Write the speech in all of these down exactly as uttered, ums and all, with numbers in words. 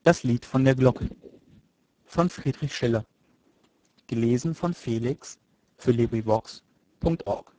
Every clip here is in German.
Das Lied von der Glocke von Friedrich Schiller. Gelesen von Felix für LibriVox Punkt org.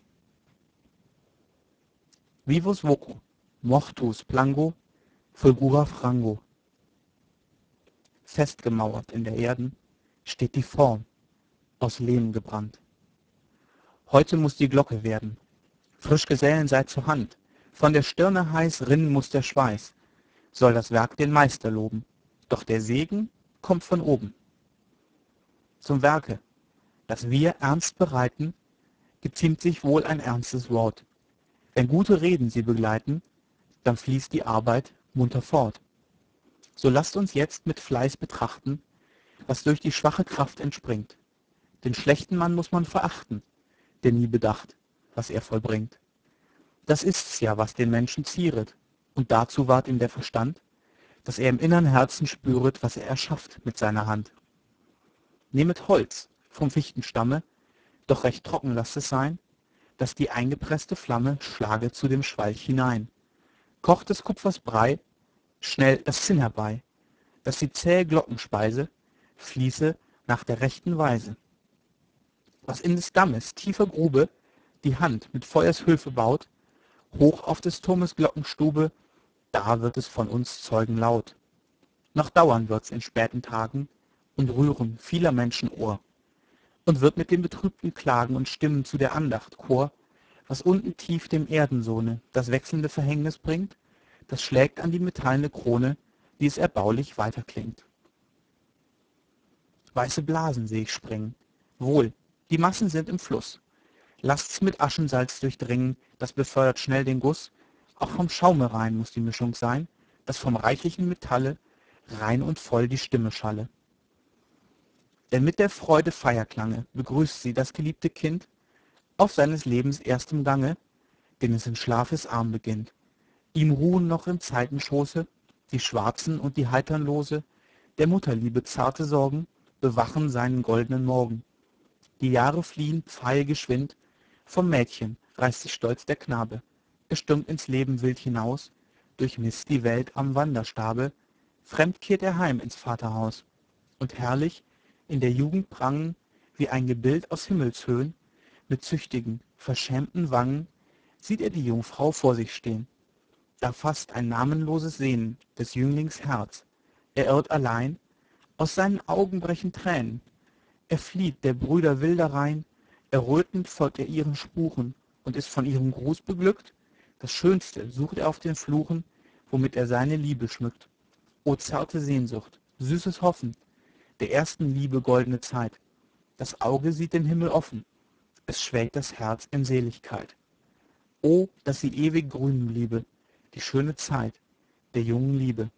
Vivus voco, mortuus plango, fulgura frango. Festgemauert in der Erden steht die Form, aus Lehm gebrannt. Heute muß die Glocke werden, frisch Gesellen seid zur Hand, von der Stirne heiß rinnen muß der Schweiß, soll das Werk den Meister loben, doch der Segen kommt von oben. Zum Werke, das wir ernst bereiten, geziemt sich wohl ein ernstes Wort. Wenn gute Reden sie begleiten, dann fließt die Arbeit munter fort. So lasst uns jetzt mit Fleiß betrachten, was durch die schwache Kraft entspringt. Den schlechten Mann muss man verachten, der nie bedacht, was er vollbringt. Das ist's ja, was den Menschen zieret, und dazu ward ihm der Verstand, dass er im innern Herzen spüret, was er erschafft mit seiner Hand. Nehmet Holz vom Fichtenstamme, doch recht trocken lasst es sein, dass die eingepresste Flamme schlage zu dem Schwalch hinein. Kocht des Kupfers Brei, schnell das Zinn herbei, dass die zähe Glockenspeise fließe nach der rechten Weise. Was in des Dammes tiefer Grube die Hand mit Feuers Hülfe baut, hoch auf des Turmes Glockenstube, da wird es von uns Zeugen laut. Noch dauern wird's in späten Tagen und rühren vieler Menschen Ohr. Und wird mit den betrübten Klagen und Stimmen zu der Andacht Chor, was unten tief dem Erdensohne das wechselnde Verhängnis bringt, das schlägt an die metallene Krone, die es erbaulich weiterklingt. Weiße Blasen seh ich springen. Wohl, die Massen sind im Fluss. Lasst's mit Aschensalz durchdringen, das befördert schnell den Guss. Auch vom Schaume rein muss die Mischung sein, dass vom reichlichen Metalle rein und voll die Stimme schalle. Denn mit der Freude Feierklange begrüßt sie das geliebte Kind auf seines Lebens erstem Gange, den es in Schlafes Arm beginnt. Ihm ruhen noch im Zeitenschoße die schwarzen und die heitern Lose, der Mutterliebe zarte Sorgen bewachen seinen goldenen Morgen. Die Jahre fliehen pfeilgeschwind, vom Mädchen reißt sich stolz der Knabe. Er stürmt ins Leben wild hinaus, durchmisst die Welt am Wanderstabe, fremd kehrt er heim ins Vaterhaus. Und herrlich in der Jugend prangen, wie ein Gebild aus Himmelshöhen, mit züchtigen, verschämten Wangen, sieht er die Jungfrau vor sich stehen. Da fasst ein namenloses Sehnen des Jünglings Herz. Er irrt allein, aus seinen Augen brechen Tränen. Er flieht der Brüder wilder Reihn, errötend folgt er ihren Spuren und ist von ihrem Gruß beglückt. Das Schönste sucht er auf den Fluchen, womit er seine Liebe schmückt. O zarte Sehnsucht, süßes Hoffen, der ersten Liebe goldene Zeit. Das Auge sieht den Himmel offen, es schwelgt das Herz in Seligkeit. O, dass sie ewig grünen bliebe, die schöne Zeit der jungen Liebe.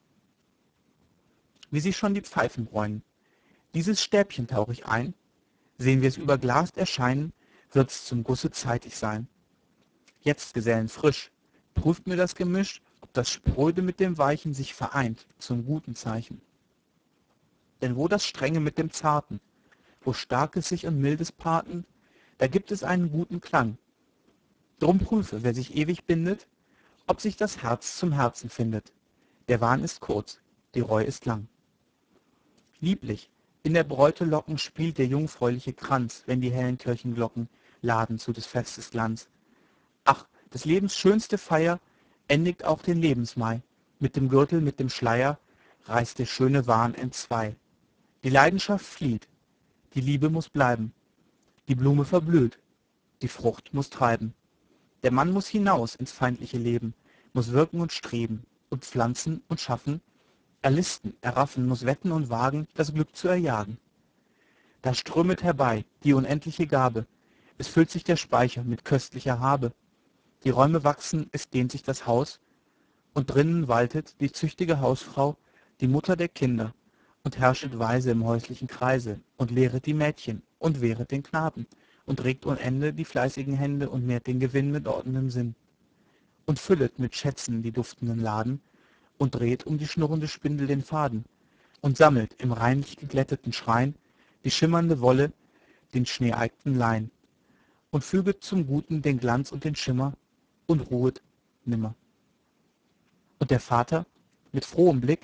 Wie sie schon die Pfeifen bräunen. Dieses Stäbchen tauch ich ein, sehen wir es überglast erscheinen, wird's zum Gusse zeitig sein. Jetzt, Gesellen, frisch, prüft mir das Gemisch, ob das Spröde mit dem Weichen sich vereint zum guten Zeichen. Denn wo das Strenge mit dem Zarten, wo Starkes sich und Mildes paarten, da gibt es einen guten Klang. Drum prüfe, wer sich ewig bindet, ob sich das Herz zum Herzen findet. Der Wahn ist kurz, die Reu ist lang. Lieblich, in der Bräute Locken spielt der jungfräuliche Kranz, wenn die hellen Kirchenglocken laden zu des Festes Glanz. Ach, des Lebens schönste Feier endigt auch den Lebensmai. Mit dem Gürtel, mit dem Schleier reißt der schöne Wahn entzwei. Die Leidenschaft flieht, die Liebe muss bleiben. Die Blume verblüht, die Frucht muss treiben. Der Mann muss hinaus ins feindliche Leben, muss wirken und streben und pflanzen und schaffen, erlisten, erraffen, muss wetten und wagen, das Glück zu erjagen. Da strömet herbei die unendliche Gabe, es füllt sich der Speicher mit köstlicher Habe. Die Räume wachsen, es dehnt sich das Haus, und drinnen waltet die züchtige Hausfrau, die Mutter der Kinder, und herrschet weise im häuslichen Kreise, und lehret die Mädchen, und wehret den Knaben, und regt ohn Ende die fleißigen Hände und mehrt den Gewinn mit ordnendem Sinn. Und füllet mit Schätzen die duftenden Laden, und dreht um die schnurrende Spindel den Faden, und sammelt im reinlich geglätteten Schrein die schimmernde Wolle, den schneeeigten Lein, und füget zum Guten den Glanz und den Schimmer, und ruhet nimmer. Und der Vater, mit frohem Blick,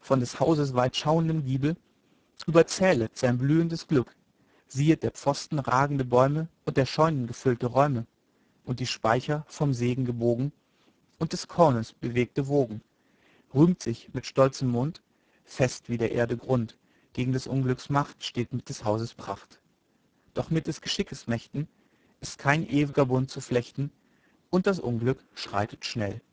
von des Hauses weit schauendem Giebel, überzählet sein blühendes Glück, siehet der Pfosten ragende Bäume und der Scheunen gefüllte Räume, und die Speicher vom Segen gebogen, und des Kornes bewegte Wogen, rühmt sich mit stolzem Mund, fest wie der Erde Grund, gegen des Unglücks Macht steht mit des Hauses Pracht. Doch mit des Geschickes Mächten ist kein ewiger Bund zu flechten, und das Unglück schreitet schnell.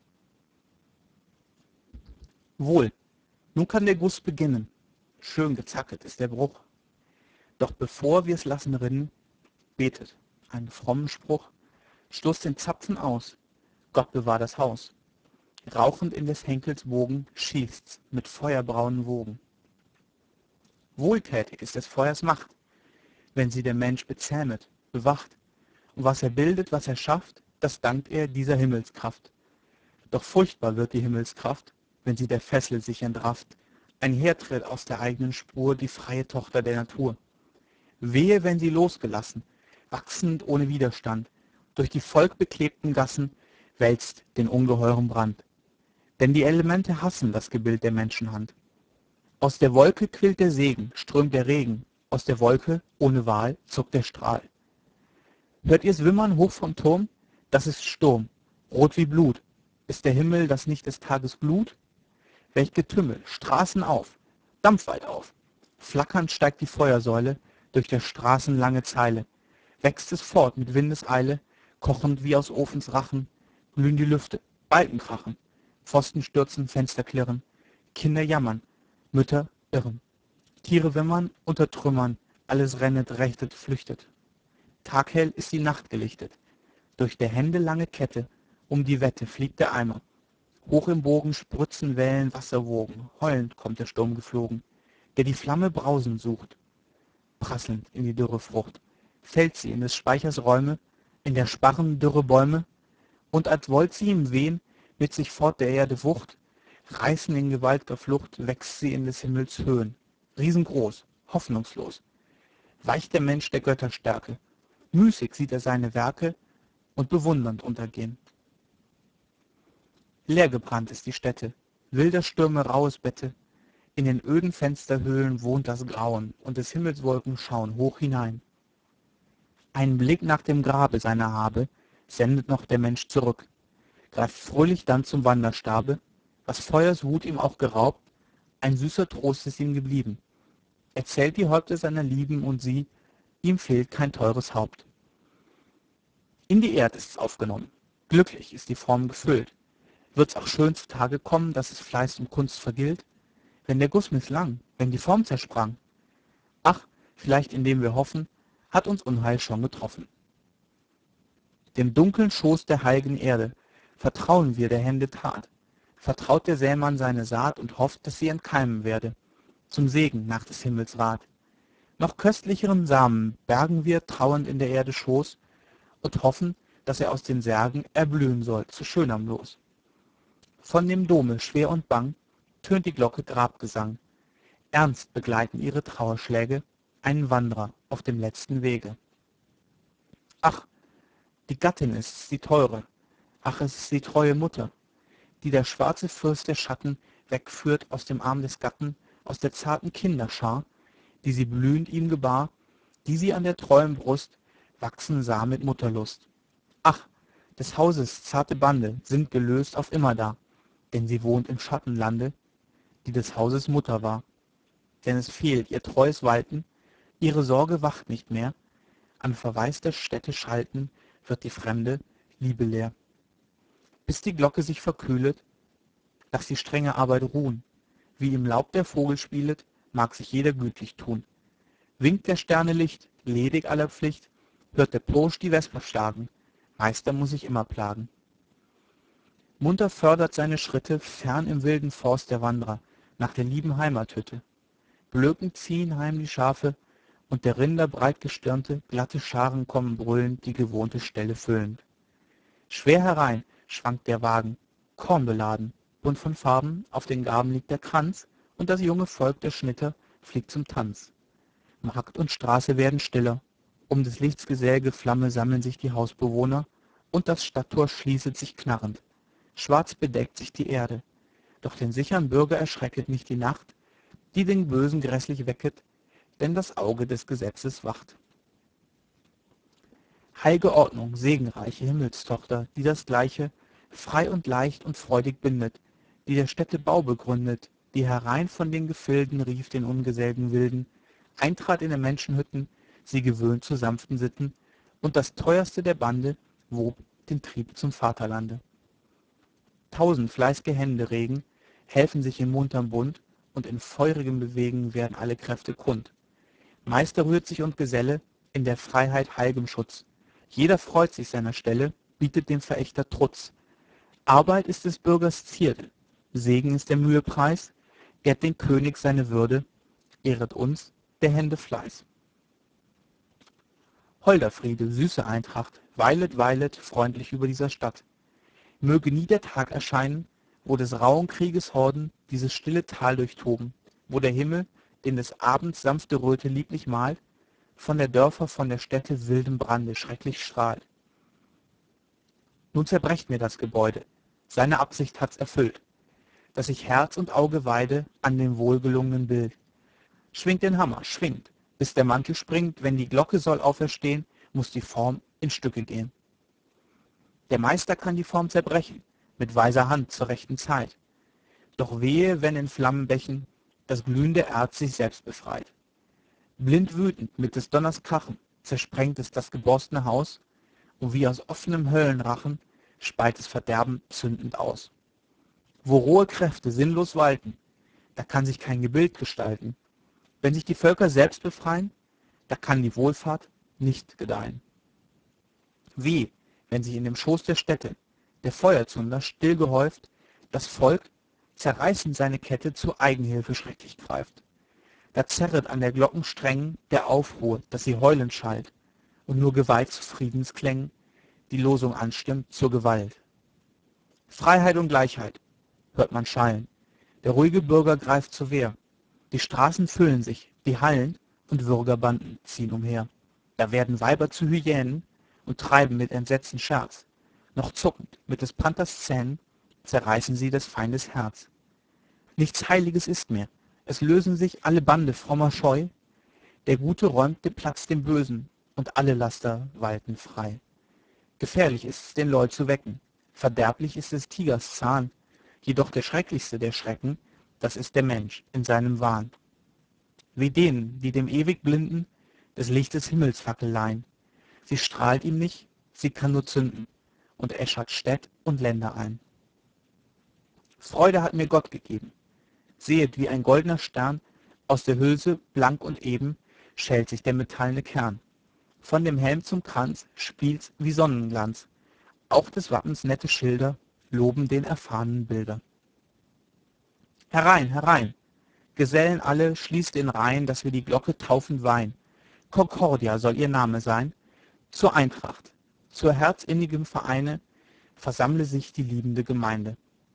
Wohl, nun kann der Guss beginnen, schön gezacket ist der Bruch, doch bevor wir's lassen rinnen, betet einen frommen Spruch, stoßt den Zapfen aus, Gott bewahr das Haus, rauchend in des Henkels Bogen schießt's mit feuerbraunen Wogen. Wohltätig ist des Feuers Macht, wenn sie der Mensch bezähmet, bewacht, und was er bildet, was er schafft, das dankt er dieser Himmelskraft. Doch furchtbar wird die Himmelskraft, wenn sie der Fessel sich entrafft, einhertritt aus der eigenen Spur die freie Tochter der Natur. Wehe, wenn sie losgelassen, wachsend ohne Widerstand, durch die volkbeklebten Gassen wälzt den ungeheuren Brand. Denn die Elemente hassen das Gebild der Menschenhand. Aus der Wolke quillt der Segen, strömt der Regen, aus der Wolke, ohne Wahl, zuckt der Strahl. Hört ihr's wimmern hoch vom Turm? Das ist Sturm, rot wie Blut. Ist der Himmel das nicht des Tages Glut? Welch Getümmel, Straßen auf, dampfweit auf. Flackernd steigt die Feuersäule durch der Straßen lange Zeile. Wächst es fort mit Windeseile, kochend wie aus Ofens Rachen, glühen die Lüfte, Balken krachen, Pfosten stürzen, Fenster klirren, Kinder jammern, Mütter irren. Tiere wimmern, unter Trümmern, alles rennet, rechtet, flüchtet. Taghell ist die Nacht gelichtet, durch der Hände lange Kette, um die Wette fliegt der Eimer. Hoch im Bogen spritzen Wellen Wasserwogen, heulend kommt der Sturm geflogen, der die Flamme brausend sucht. Prasselnd in die dürre Frucht, fällt sie in des Speichers Räume, in der Sparren dürre Bäume, und als wollt sie ihm wehen, mit sich fort der Erde Wucht, reißen in gewaltger Flucht, wächst sie in des Himmels Höhen, riesengroß, hoffnungslos. Weicht der Mensch der Götter Stärke, müßig sieht er seine Werke und bewundernd untergehen. Leergebrannt ist die Stätte, wilder Stürme rauhes Bette, in den öden Fensterhöhlen wohnt das Grauen, und des Himmels Wolken schauen hoch hinein. Einen Blick nach dem Grabe seiner Habe sendet noch der Mensch zurück, greift fröhlich dann zum Wanderstabe, was Feuers Wut ihm auch geraubt, ein süßer Trost ist ihm geblieben. Er zählt die Häupter seiner Lieben, und sie, ihm fehlt kein teures Haupt. In die Erd ist's aufgenommen, glücklich ist die Form gefüllt. Wird's auch schön zutage kommen, dass es Fleiß und Kunst vergilt? Wenn der Guss misslang, wenn die Form zersprang? Ach, vielleicht indem wir hoffen, hat uns Unheil schon getroffen. Dem dunklen Schoß der heilgen Erde vertrauen wir der Hände Tat. Vertraut der Sämann seine Saat und hofft, dass sie entkeimen werde, zum Segen nach des Himmels Rat. Noch köstlicheren Samen bergen wir trauernd in der Erde Schoß und hoffen, dass er aus den Särgen erblühen soll zu schönerm Los. Von dem Dome schwer und bang tönt die Glocke Grabgesang. Ernst begleiten ihre Trauerschläge einen Wanderer auf dem letzten Wege. Ach, die Gattin ist's, die teure, ach, es ist die treue Mutter, die der schwarze Fürst der Schatten wegführt aus dem Arm des Gatten, aus der zarten Kinderschar, die sie blühend ihm gebar, die sie an der treuen Brust wachsen sah mit Mutterlust. Ach, des Hauses zarte Bande sind gelöst auf immerdar, denn sie wohnt im Schattenlande, die des Hauses Mutter war. Denn es fehlt ihr treues Walten, ihre Sorge wacht nicht mehr, an verwaister Stätte schalten wird die fremde Liebe leer. Bis die Glocke sich verkühlet, lass die strenge Arbeit ruhen, wie im Laub der Vogel spielet, mag sich jeder gütlich tun. Winkt der Sterne Licht, ledig aller Pflicht, hört der Pursch die Vesper schlagen, Meister muss sich immer plagen. Munter fördert seine Schritte fern im wilden Forst der Wanderer, nach der lieben Heimathütte. Blökend ziehen heim die Schafe, und der Rinder breitgestirnte, glatte Scharen kommen brüllend die gewohnte Stelle füllend. Schwer herein schwankt der Wagen, kornbeladen, bunt von Farben, auf den Garben liegt der Kranz, und das junge Volk der Schnitter fliegt zum Tanz. Markt und Straße werden stiller, um des Lichts gesellige Flamme sammeln sich die Hausbewohner, und das Stadttor schließet sich knarrend. Schwarz bedeckt sich die Erde, Doch den sichern Bürger erschrecket nicht die Nacht, die den Bösen grässlich wecket, denn das Auge des Gesetzes wacht. Heilge Ordnung, segenreiche Himmelstochter, die das Gleiche frei und leicht und freudig bindet, die der Städte Bau begründet, die herein von den Gefilden rief den ungeselgen Wilden, eintrat in den Menschenhütten, sie gewöhnt zu sanften Sitten, und das teuerste der Bande wob den Trieb zum Vaterlande. Tausend fleiß'ge Hände regen, helfen sich in munterm Bund, und in feurigem Bewegen werden alle Kräfte kund. Meister rührt sich und Geselle in der Freiheit heilgem Schutz. Jeder freut sich seiner Stelle, bietet dem Verächter Trutz. Arbeit ist des Bürgers Zierde, Segen ist der Mühe Preis, ehrt den König seine Würde, ehret uns der Hände Fleiß. Holder Friede, süße Eintracht, weilet, weilet freundlich über dieser Stadt. Möge nie der Tag erscheinen, wo des rauen Krieges Horden dieses stille Tal durchtoben, wo der Himmel, den des Abends sanfte Röte lieblich malt, von der Dörfer, von der Städte wildem Brande schrecklich strahlt. Nun zerbrecht mir das Gebäude, seine Absicht hat's erfüllt, dass ich Herz und Auge weide an dem wohlgelungenen Bild. Schwingt den Hammer, schwingt, bis der Mantel springt, wenn die Glocke soll auferstehen, muß die Form in Stücke gehen. Der Meister kann die Form zerbrechen, mit weiser Hand zur rechten Zeit. Doch wehe, wenn in Flammenbächen das glühende Erz sich selbst befreit. Blind wütend mit des Donners Krachen zersprengt es das geborstene Haus, und wie aus offenem Höllenrachen speit es Verderben zündend aus. Wo rohe Kräfte sinnlos walten, da kann sich kein Gebild gestalten. Wenn sich die Völker selbst befreien, da kann die Wohlfahrt nicht gedeihen. Weh, wenn sich in dem Schoß der Städte der Feuerzunder still gehäuft, das Volk zerreißend seine Kette zur Eigenhilfe schrecklich greift. Da zerret an der Glocken Strängen der Aufruhr, dass sie heulend schallt, und nur geweiht zu Friedensklängen die Losung anstimmt zur Gewalt. Freiheit und Gleichheit hört man schallen, der ruhige Bürger greift zur Wehr. Die Straßen füllen sich, die Hallen und Würgerbanden ziehen umher. Da werden Weiber zu Hyänen und treiben mit Entsetzen Scherz. Noch zuckend mit des Panthers Zähnen zerreißen sie des Feindes Herz. Nichts Heiliges ist mehr, es lösen sich alle Bande frommer Scheu. Der Gute räumt den Platz dem Bösen und alle Laster walten frei. Gefährlich ist's, den Leu zu wecken, verderblich ist des Tigers Zahn, jedoch der schrecklichste der Schrecken, das ist der Mensch in seinem Wahn. Weh denen, die dem ewig Blinden des Lichtes Himmelsfackel leihen. Sie strahlt ihm nicht, sie kann nur zünden und äschert Städt und Länder ein. Freude hat mir Gott gegeben. Sehet, wie ein goldener Stern aus der Hülse, blank und eben, schält sich der metallene Kern. Von dem Helm zum Kranz spielt's wie Sonnenglanz. Auch des Wappens nette Schilder loben den erfahrenen Bilder. Herein, herein! Gesellen alle, schließt in Reihen, dass wir die Glocke taufend weihen. Concordia soll ihr Name sein. Zur Eintracht, zur herzinnigem Vereine versammle sich die liebende Gemeinde.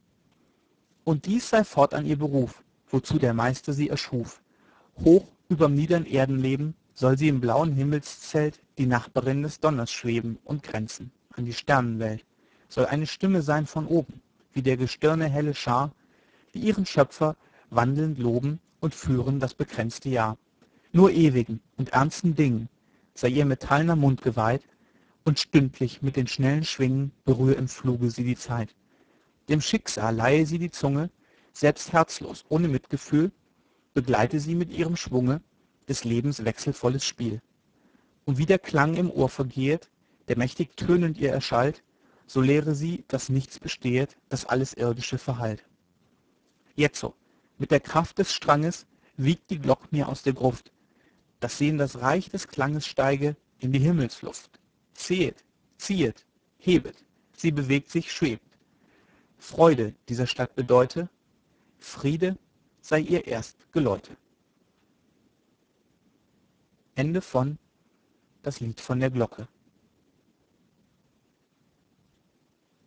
Und dies sei fortan ihr Beruf, wozu der Meister sie erschuf. Hoch überm niedern Erdenleben soll sie im blauen Himmelszelt die Nachbarin des Donners schweben und grenzen an die Sternenwelt. Soll eine Stimme sein von oben, wie der Gestirne helle Schar, die ihren Schöpfer wandelnd loben und führen das begrenzte Jahr. Nur ewigen und ernsten Dingen sei ihr metallener Mund geweiht, und stündlich mit den schnellen Schwingen berühr im Fluge sie die Zeit. Dem Schicksal leihe sie die Zunge, selbst herzlos, ohne Mitgefühl, begleite sie mit ihrem Schwunge des Lebens wechselvolles Spiel. Und wie der Klang im Ohr vergehet, der mächtig tönend ihr erschallt, so lehre sie, dass nichts bestehet, das alles Irdische verhallt. Jetzo, mit der Kraft des Stranges, wiegt die Glock mir aus der Gruft, dass sie in das Reich des Klanges steige, in die Himmelsluft. Ziehet, ziehet, hebet, sie bewegt sich, schwebt. Freude dieser Stadt bedeute, Friede sei ihr erst Geläute. Ende von Das Lied von der Glocke.